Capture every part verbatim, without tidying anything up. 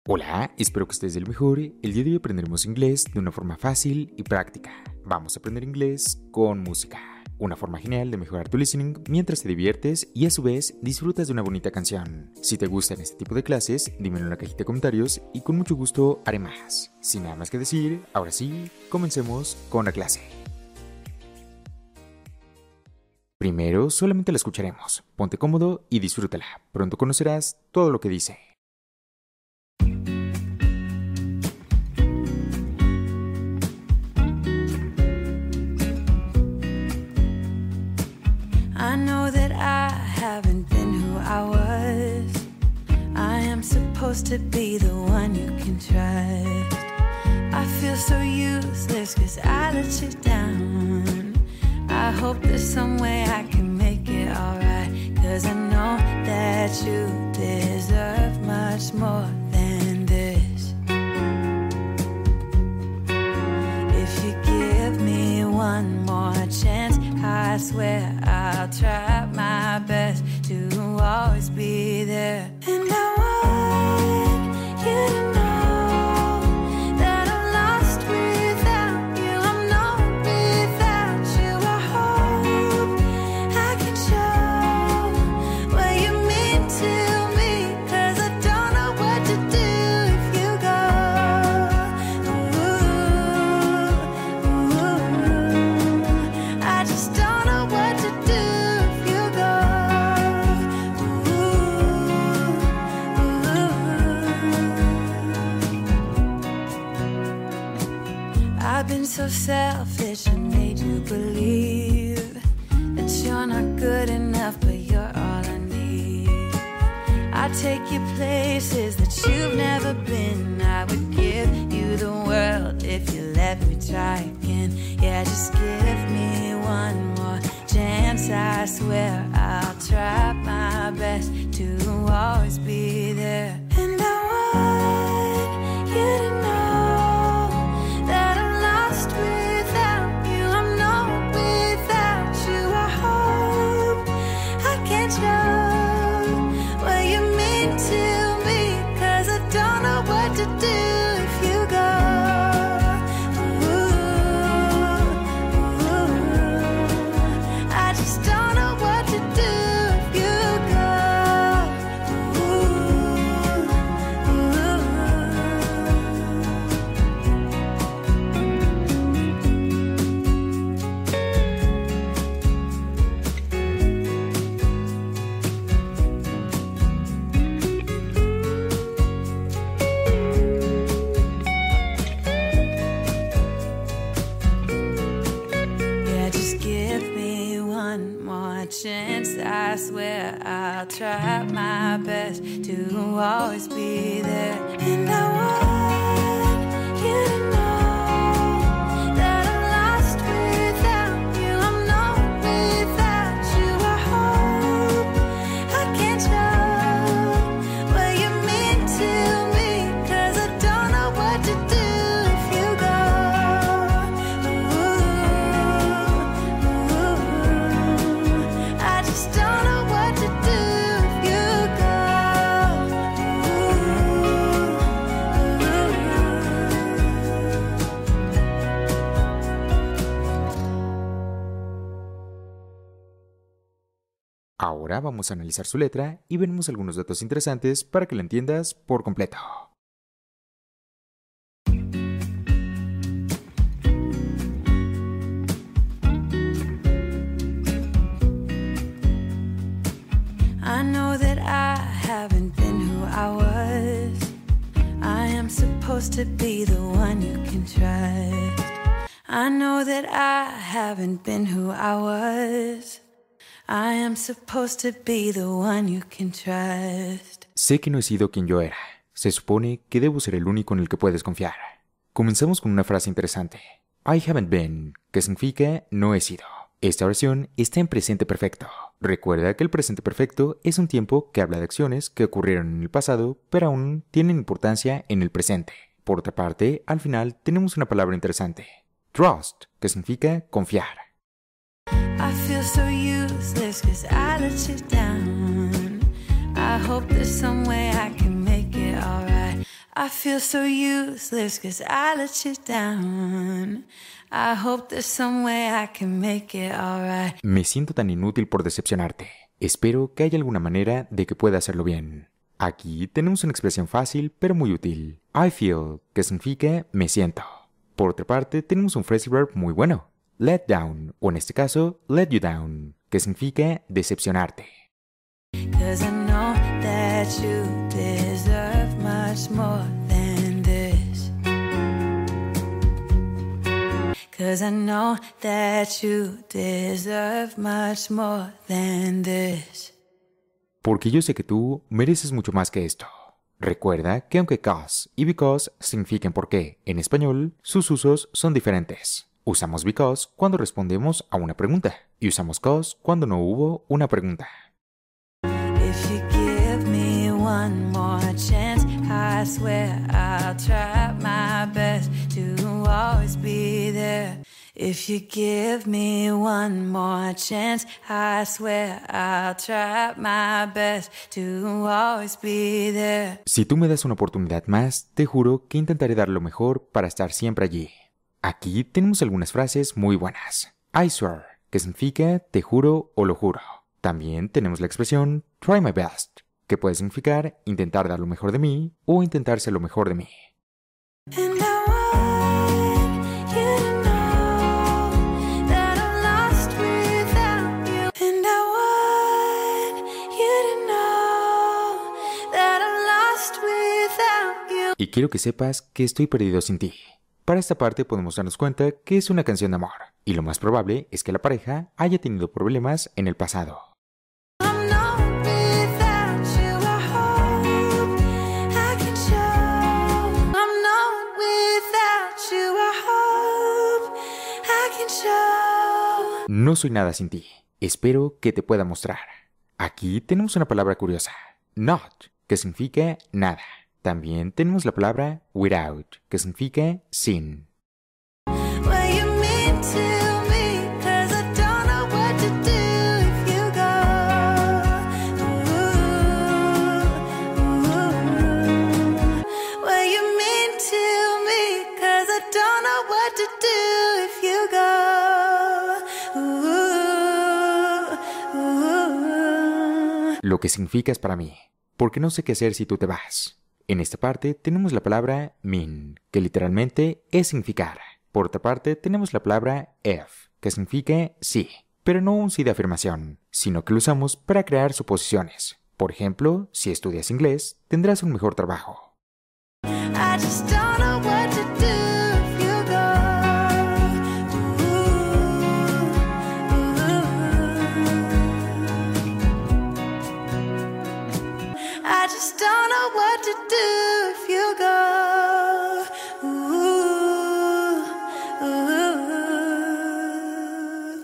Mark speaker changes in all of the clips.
Speaker 1: Hola, espero que estés del mejor. El día de hoy aprenderemos inglés de una forma fácil y práctica. Vamos a aprender inglés con música, una forma genial de mejorar tu listening mientras te diviertes y a su vez disfrutas de una bonita canción. Si te gustan este tipo de clases, dímelo en la cajita de comentarios y con mucho gusto haré más. Sin nada más que decir, ahora sí, comencemos con la clase. Primero, solamente la escucharemos. Ponte cómodo y disfrútala. Pronto conocerás todo lo que dice.
Speaker 2: I know that I haven't been who I was. I am supposed to be the one you can trust. I feel so useless cause I let you down. I hope there's some way I can make it alright, cause I know that you deserve much more than this. If you give me one more chance, I swear I'll try my best to always be there. And I want you to know that I'm lost without you. I'm not without you. I hope I can show what you mean to me, cause I don't know what to do if you go. Ooh, ooh, I just don't know what to do if you go. Ooh, ooh. I've been so selfish and made you believe that you're not good enough, but you're all I need. I take you places that you've never been. I would give you the world if you let me try again. Yeah, just give me one more chance. I swear I'll try my best to always be there. And I want you to know that I'm lost without you. I'm not without you. I hope I can show what you mean to me, cause I don't know what to do if you go. Ooh, ooh, I just don't know what to do if you go. Yeah, just give me one more chance. I swear I'll try my best to always be there. And I want you to know that I'm lost without you. I'm not without you. I hope I can show what you mean to me, cause I don't know what to do if you go. Ooh, ooh, I just don't know what to do if you go.
Speaker 1: Ahora vamos a analizar su letra y veremos algunos datos interesantes para que la entiendas por completo.
Speaker 2: I know that I haven't been who I was. I am supposed to be the one you can trust. I know that I haven't been who I was. I am supposed to be the one you can trust.
Speaker 1: Sé que no he sido quien yo era. Se supone que debo ser el único en el que puedes confiar. Comenzamos con una frase interesante. I haven't been, que significa no he sido. Esta oración está en presente perfecto. Recuerda que el presente perfecto es un tiempo que habla de acciones que ocurrieron en el pasado, pero aún tienen importancia en el presente. Por otra parte, al final tenemos una palabra interesante. Trust, que significa confiar.
Speaker 2: I feel so useless cause I let you down. I hope there's some way I can make it alright, I feel so useless 'cause I let you down. I hope there's some way I can make it alright.
Speaker 1: Me siento tan inútil por decepcionarte. Espero que haya alguna manera de que pueda hacerlo bien. Aquí tenemos una expresión fácil pero muy útil. I feel, que significa me siento. Por otra parte, tenemos un phrasal verb muy bueno. Let down, o en este caso, let you down, que significa decepcionarte.
Speaker 2: 'Cause I know that you deserve much more than this. 'Cause I know that you deserve much more than this.
Speaker 1: Porque yo sé que tú mereces mucho más que esto. Recuerda que aunque cause y because signifiquen por qué en español, sus usos son diferentes. Usamos because cuando respondemos a una pregunta y usamos cause cuando no hubo una pregunta.
Speaker 2: If you give me one more chance, I swear I'll try my best to always be there. If you give me one more chance, I swear I'll try my best to always be there.
Speaker 1: Si tú me das una oportunidad más, te juro que intentaré dar lo mejor para estar siempre allí. Aquí tenemos algunas frases muy buenas. I swear, que significa te juro o lo juro. También tenemos la expresión try my best, que puede significar intentar dar lo mejor de mí o intentar ser lo mejor de mí.
Speaker 2: And I want you to know that I'm lost without you. And I want you to know that I'm lost without you.
Speaker 1: Y quiero que sepas que estoy perdido sin ti. Para esta parte podemos darnos cuenta que es una canción de amor, y lo más probable es que la pareja haya tenido problemas en el pasado.
Speaker 2: I'm not without you, I hope I can show. I'm not without you, I hope I can show.
Speaker 1: No soy nada sin ti. Espero que te pueda mostrar. Aquí tenemos una palabra curiosa. Not, que significa nada. También tenemos la palabra without, que significa sin.
Speaker 2: What you mean to me, 'cause I don't know what to do if you go. Ooh, ooh. What you mean to me, 'cause I don't know what to do if you go. Ooh, ooh.
Speaker 1: Lo que significas para mí, porque no sé qué hacer si tú te vas. En esta parte tenemos la palabra mean, que literalmente es significar. Por otra parte tenemos la palabra if, que significa sí, pero no un sí de afirmación, sino que lo usamos para crear suposiciones. Por ejemplo, si estudias inglés, tendrás un mejor trabajo.
Speaker 2: I just don't know what to do if you go. Ooh, ooh. I just don't know what to do if you go. Ooh, ooh.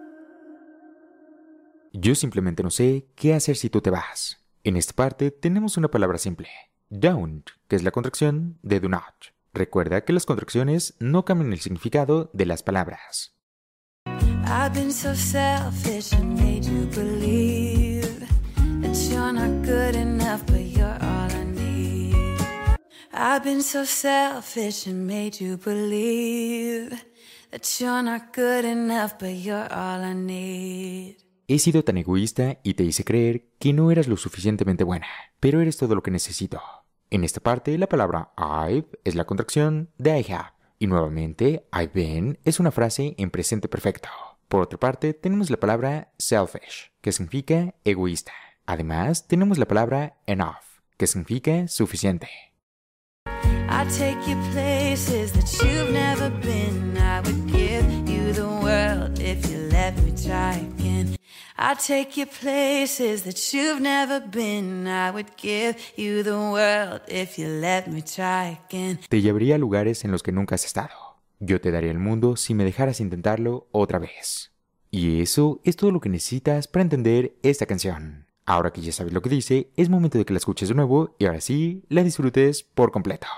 Speaker 1: Yo simplemente no sé qué hacer si tú te vas. En esta parte tenemos una palabra simple. Don't, que es la contracción de do not. Recuerda que las contracciones no cambian el significado de las palabras.
Speaker 2: I've been so selfish and made you believe that you're not good enough, but you're all I need. I've been so selfish and made you believe that you're not good enough, but you're all I need.
Speaker 1: He sido tan egoísta y te hice creer que no eras lo suficientemente buena, pero eres todo lo que necesito. En esta parte, la palabra I've es la contracción de I have. Y nuevamente, I've been es una frase en presente perfecto. Por otra parte, tenemos la palabra selfish, que significa egoísta. Además, tenemos la palabra enough, que significa suficiente.
Speaker 2: I take you places that you've never been. I would give you the world if you let me try again. I take you places that you've never been. I would give you the world if you let me try again.
Speaker 1: Te llevaría a lugares en los que nunca has estado. Yo te daría el mundo si me dejaras intentarlo otra vez. Y eso es todo lo que necesitas para entender esta canción. Ahora que ya sabes lo que dice, es momento de que la escuches de nuevo y ahora sí, la disfrutes por completo.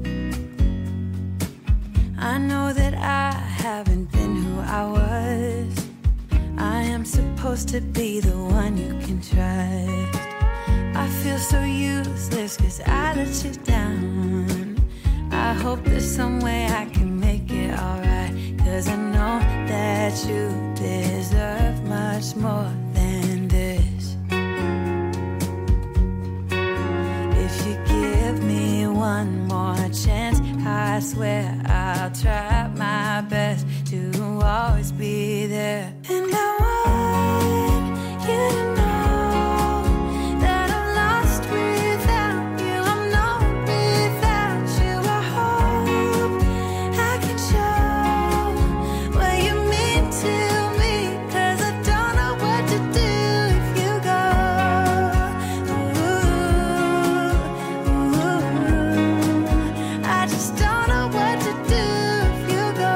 Speaker 2: I know that I haven't been who I was. supposed to be the one you can trust. I feel so useless cause I let you down. I hope there's some way I can make it alright, cause I know that you deserve much more than this. If you give me one more chance, I swear I'll try my best to always be there. And I want you to know that I'm lost without you. I'm not without you. I hope I can show what you mean to me, cause I don't know what to do if you go. Ooh, ooh, I just don't know what to do if you go.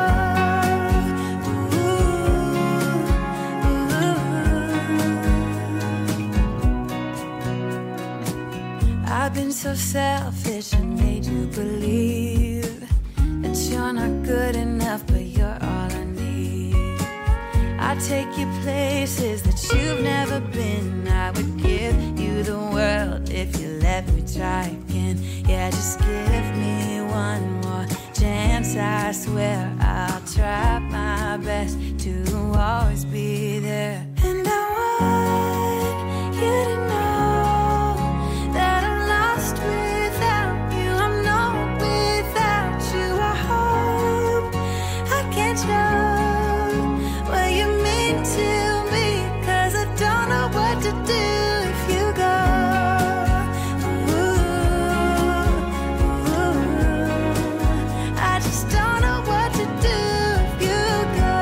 Speaker 2: I've been so selfish and made you believe that you're not good enough, but you're all I need. I take you places that you've never been. I would give you the world if you let me try again. Yeah, just give me one more chance. I swear I'll try my best to always be there. And I want you to know that I'm lost without you. I'm not without you. I hope I can show what you mean to me, cause I don't know what to do if you go. Ooh, ooh, I just don't know what to do if you go.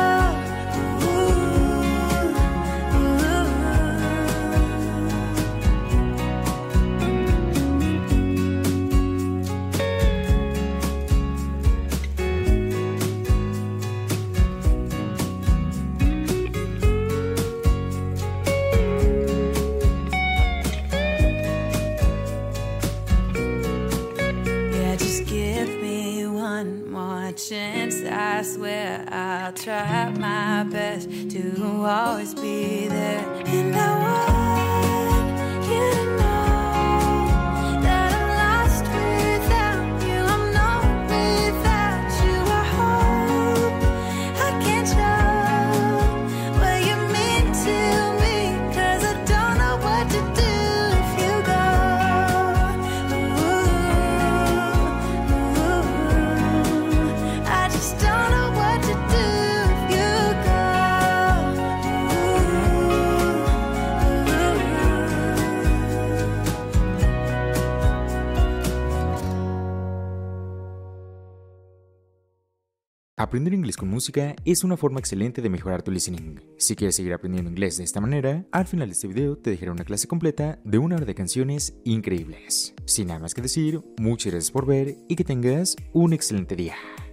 Speaker 2: Yeah, just give me one more chance. I swear I'll try my best to always be there. And I want you to know that I'm lost without you. I'm not without you. I hope I can show what you mean to me, cause I don't know what to do if you go. Ooh, I just don't know what to do if you go.
Speaker 1: Aprender inglés con música es una forma excelente de mejorar tu listening. Si quieres seguir aprendiendo inglés de esta manera, al final de este video te dejaré una clase completa de una hora de canciones increíbles. Sin nada más que decir, muchas gracias por ver y que tengas un excelente día.